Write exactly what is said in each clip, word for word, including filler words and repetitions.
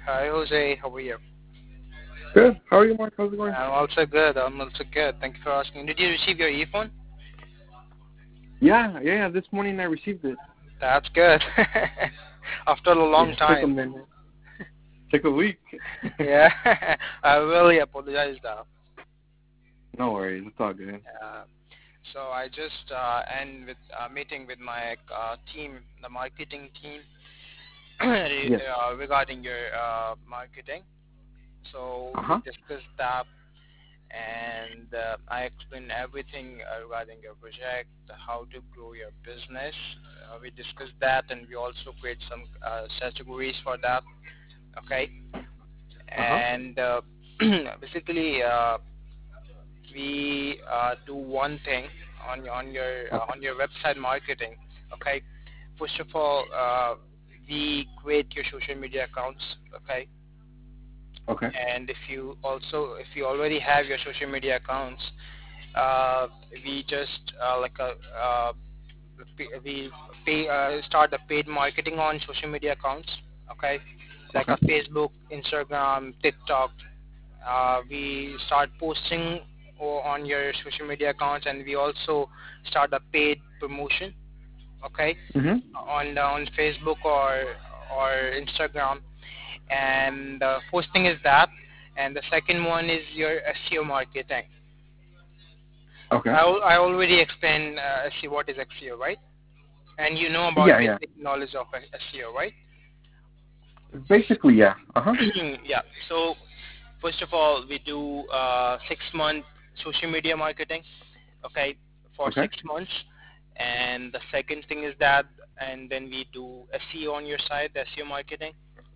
Hi, Jose. How are you? Good. How are you, Mark? How's it going? I'm also good. I'm also good. Thank you for asking. Did you receive your earphone? Yeah, yeah, yeah. This morning I received it. That's good. After a Yeah, long it took a time. minute. Took a week. Yeah. I really apologize now. No worries. It's all good. Uh, so I just uh, end with a meeting with my uh, team, the marketing team, re- Yes. uh, regarding your uh, marketing. So Uh we huh. discussed that and uh, I explained everything uh, regarding your project, how to grow your business. Uh, we discussed that, and we also create some uh, categories for that. Okay, Uh huh. and uh, basically uh, we uh, do one thing on on your uh, Okay. on your website marketing. Okay, first of all, uh, we create your social media accounts. Okay, Okay. and if you also if you already have your social media accounts, uh, we just uh, like a uh, we pay uh, start the paid marketing on social media accounts. Okay, like Okay. a Facebook, Instagram, TikTok. Uh, we start posting o- on your social media accounts, and we also start a paid promotion. Okay, Mhm. on on Facebook or or Instagram. And the first thing is that, and the second one is your S E O marketing. Okay. I, al- I already explained uh, S E O, what is S E O, right? And you know about Yeah, yeah. basic knowledge of S E O, right? Basically, yeah. Uh huh. Yeah. So first of all, we do uh, six month social media marketing, okay, for Okay. six months. And the second thing is that, and then we do S E O on your site, S E O marketing.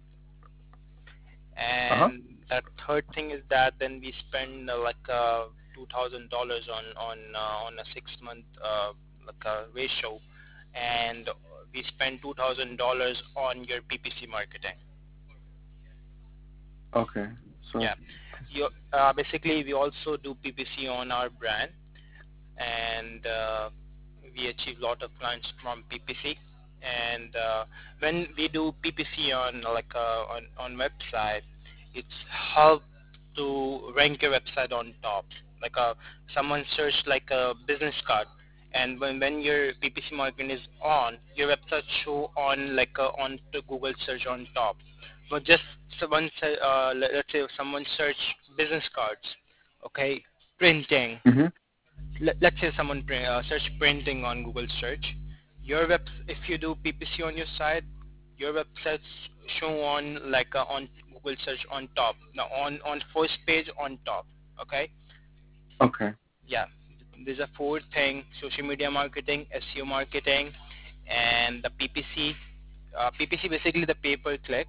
Uh huh. And the third thing is that then we spend uh, like uh, two thousand dollars on on uh, on a six month uh, like a ratio, and we spend two thousand dollars on your P P C marketing. Okay. So. Yeah, you uh, basically we also do P P C on our brand, and uh, we achieve a lot of clients from P P C. And uh, when we do P P C on like uh, on on website, it's help to rank your website on top. Like uh, someone searched like a business card, and when when your P P C marketing is on, your website show on like uh, on the Google search on top. But just someone say, uh, let- let's say someone search business cards, okay, printing, Mhm. let, let's say someone print, uh, search printing on Google search. Your web, if you do P P C on your site, your website's show on like uh, on Google search on top. Now on on first page on top. Okay. Okay. Yeah. There's a fourth thing: social media marketing, S E O marketing, and the P P C. Uh, P P C basically the pay per click,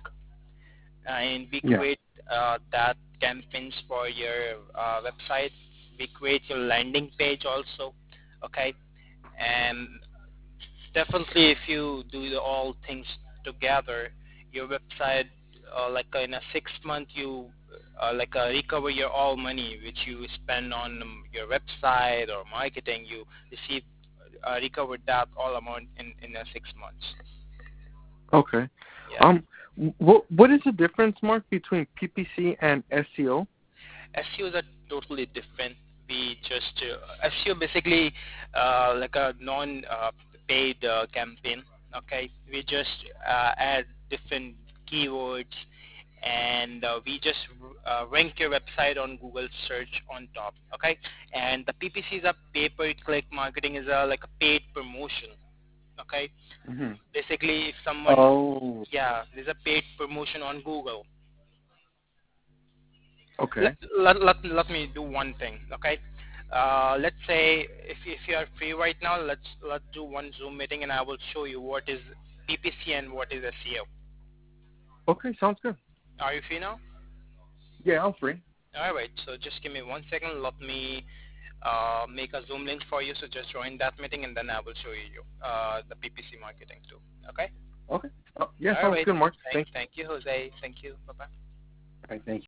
and we Yeah. create uh, that campaigns for your uh, website. We create your landing page also. Okay, and definitely if you do the all things together, your website uh, like uh, in a six month you uh, like uh, recover your all money which you spend on um, your website or marketing, you receive uh, recover that all amount in in uh, six months. Okay. Yeah. Um. What What is the difference, Mark, between P P C and S E O? S E Os are totally different. We just uh, S E O basically uh, like a non uh, paid uh, campaign. Okay, we just uh, add different keywords, and uh, we just uh, rank your website on Google search on top. Okay, and the P P C is a pay per click marketing, is a like a paid promotion. Okay, Mhm. basically if someone, Oh. yeah, there's a paid promotion on Google. let, Okay. let, let, let me do one thing, okay? Uh, let's say if, if you are free right now, let's let's do one Zoom meeting, and I will show you what is P P C and what is S E O. Okay. Sounds good. Are you free now? Yeah, I'm free. All right. So just give me one second. Let me uh, make a Zoom link for you. So just join that meeting, and then I will show you uh, the P P C marketing too. Okay. Okay. Uh, yeah, All sounds right. good, Mark. Thank Thank thank you, Jose. Thank you. Bye bye. I thank